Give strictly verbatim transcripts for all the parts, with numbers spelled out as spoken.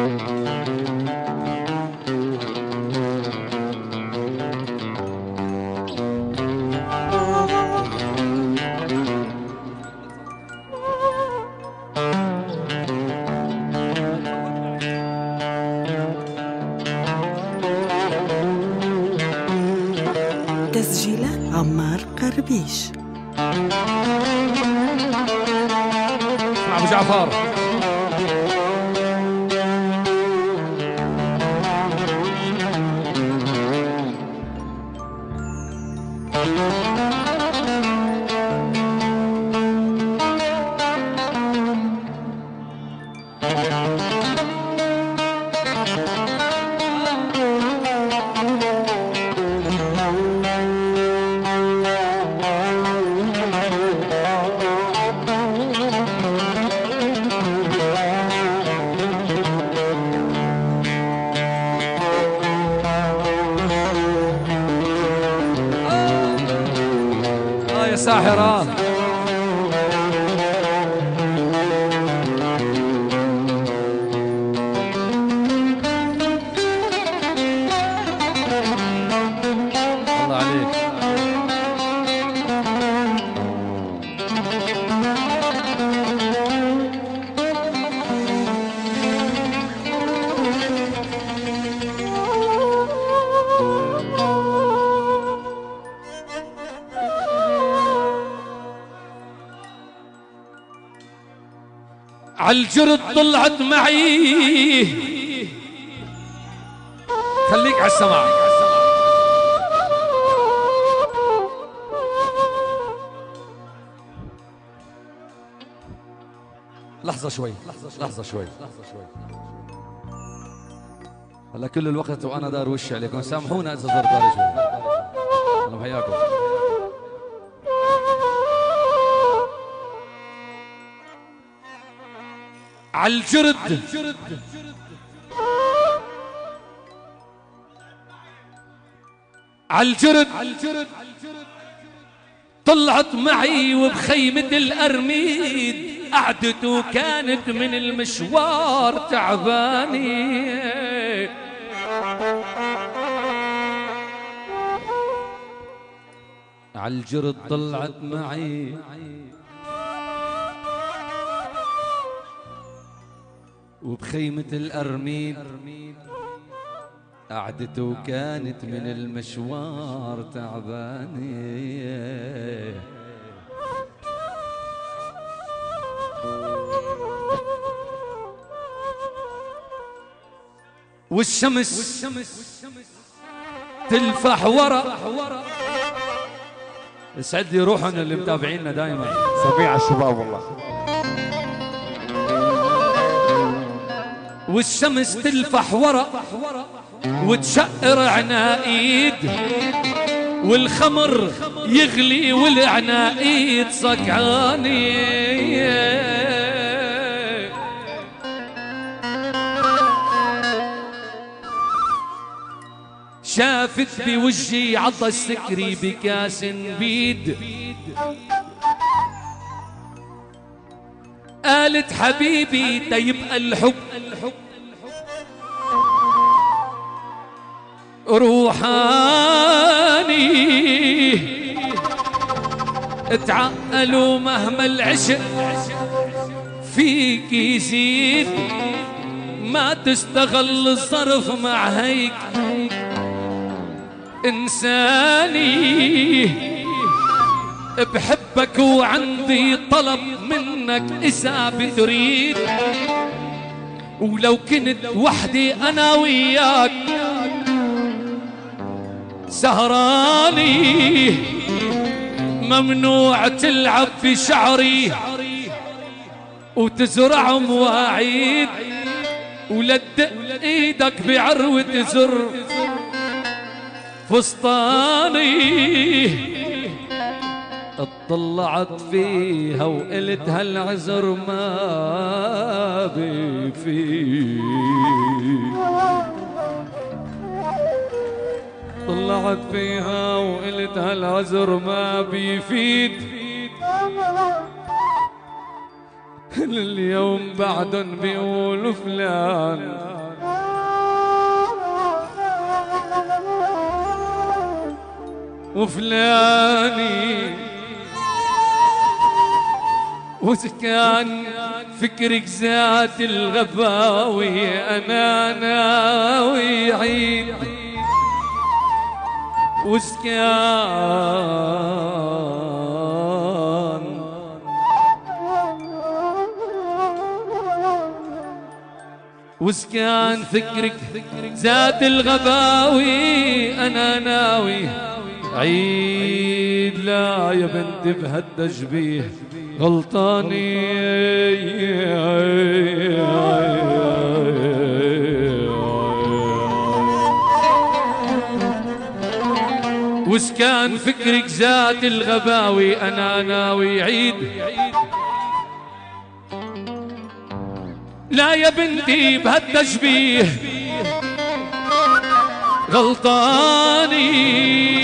تسجيلات عمار قربيش. أبو جعفر ساحرة الله عليك. عالجرد طلعت معي، خليك على السماع. لحظة شوي لحظة شوي هلا كل الوقت وانا دار وشي عليكم، سامحونا اذا زرت داري شوي. انا محياكم. عالجرد عالجرد طلعت معي وبخيمة الأرميد، قعدته كانت من المشوار تعباني. عالجرد طلعت معي وبخيمة الأرميد، قعدته كانت من المشوار تعباني. والشمس تلفح ورا. يسعد لي روحنا اللي متابعينا دائما. سميع الشباب والله. والشمس تلفح ورا وتشقر عناقيد، والخمر يغلي والعناقيد صقعاني. شافت بوجهي عطى السكري بكاس بيد، قالت حبيبي تيبقى الحب روحاني. اتعقلوا مهما العشق فيك يزيد، ما تستغل الظرف مع هيك إنساني. بحبك وعندي طلب منك إذا بتريد، ولو كنت وحدي أنا وياك سهراني، ممنوع تلعب في شعري وتزرع مواعيد، ولا تدق ايدك بعروة زر فسطاني. اطلعت فيها وقلت هالعذر ما بيفيد، طلعت فيها وقلت هالعذر ما بيفيد. اليوم بعدن بيقولوا فلان وفلاني، وكان فكرك ذات الغباوي أنا ناوي عيد وسكان وسكان فكرك ذات الغباوي أنا ناوي عيد. لا يا بنت بهالتشبيه غلطاني وسكان فكرك ذات الغباوي أنا ناوي عيد. لا يا بنتي بهالتشبيه غلطاني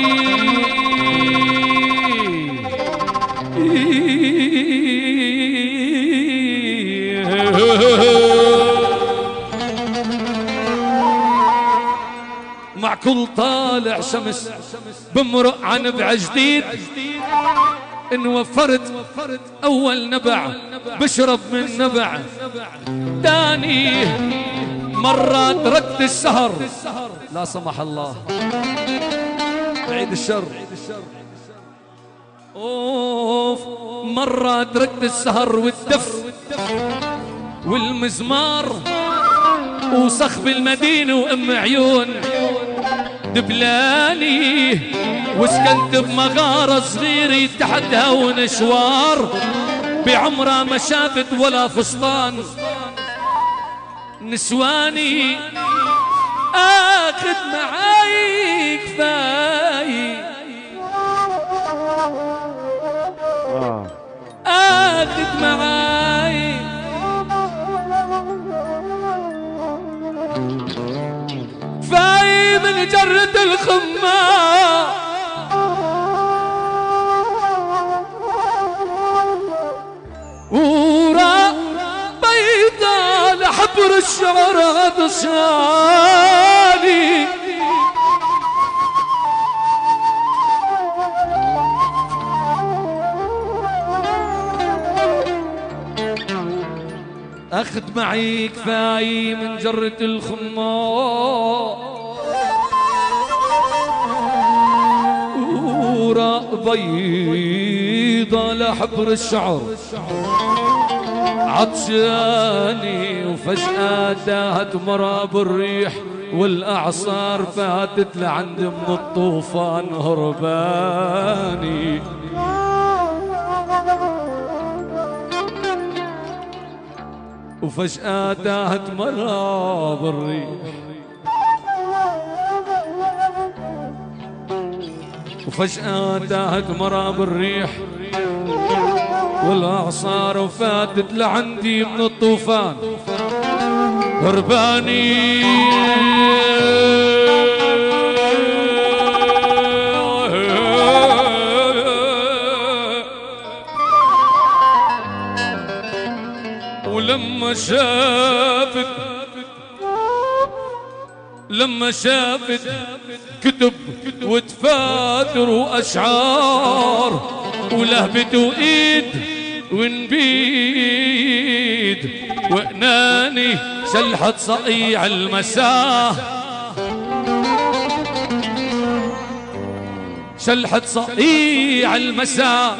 مع كل طالع شمس بمرق عن نبع جديد. إن وفرت أول نبع بشرب من نبع تاني. مرة تركت السهر لا سمح الله بعيد الشر. أوف مرة تركت السهر والدف والمزمار وصخب المدينة وأم عيون دبلاني. وسكنت بمغارة صغيرة تحتها ونشوار بعمرها ما شافت ولا فستان نسواني. آخذ معاي كفاي آخذ معاي كفاي من جرة الخمار وراء بيضاء لحبر الشعر عطشاني. أخذ معي كفاي من جرة الخمار وراء بيضة لحبر الشعر عطشاني. وفجأة تاهت مرة بالريح والأعصار فاتت لعند من الطوفان هرباني. وفجأة تاهت مرة بالريح وفجأة تاهت مرة بالريح والأعصار وفاتت لعندي من الطوفان هرباني. ولما شافت لما شافت كتب وتفاتر وأشعار ولهبت وإيد ونبيد وإناني شلحت صقيع المساء شلحت صقيع المساء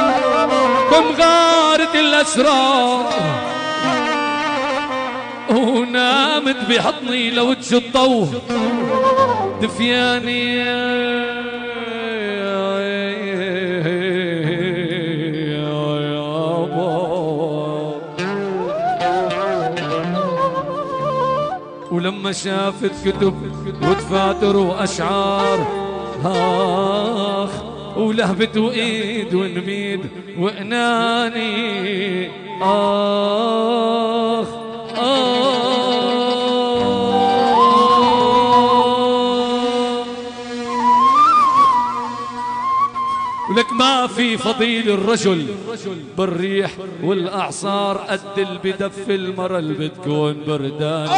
بمغارة الأسرار ونامت بحضني لوجه الضو دفياني. ولما شافت كتب وتفاتر وأشعار آخ ولهبت وإيد ونميد وإناني آخ آخ. ولك ما في في فضيل الرجل بالريح والأعصار قد اللي بدف المرة اللي بتكون بردان.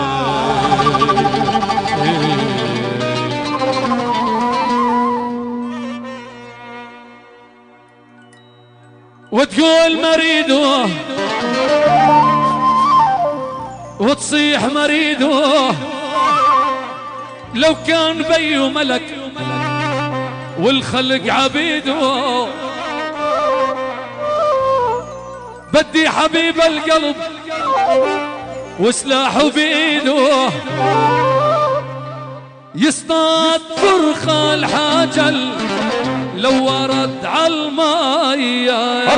وتقول مريده وتصيح مريده لو كان بيه ملك والخلق عبيده. بدي حبيب القلب وسلاحه بإيده يصطاد فرخة الحاجل لو ورد عالمية.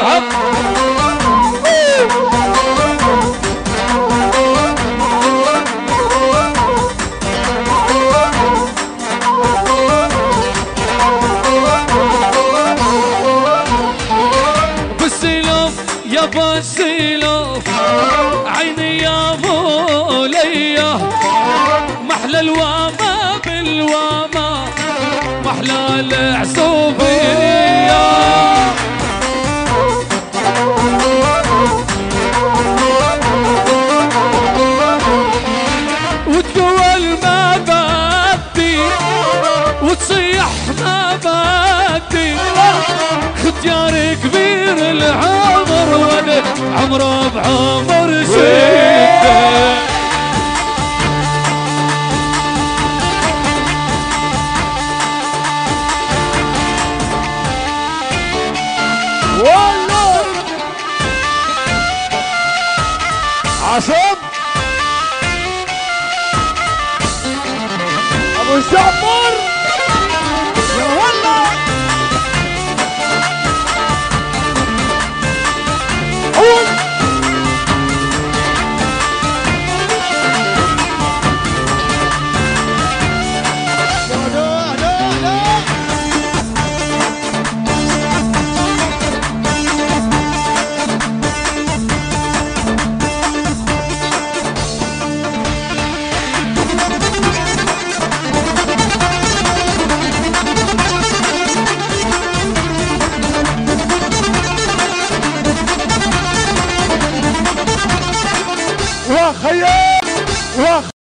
يابا السيلوف عيني يا مولية محلى الواما بالواما محلى العسوبية. وتقول ما بدي وتصيح ما بدي ختيار كبير العمر وانا عمره بعمر شده. والله عصام ابو جعفر يا والله قول لا لا لا وخيال وخ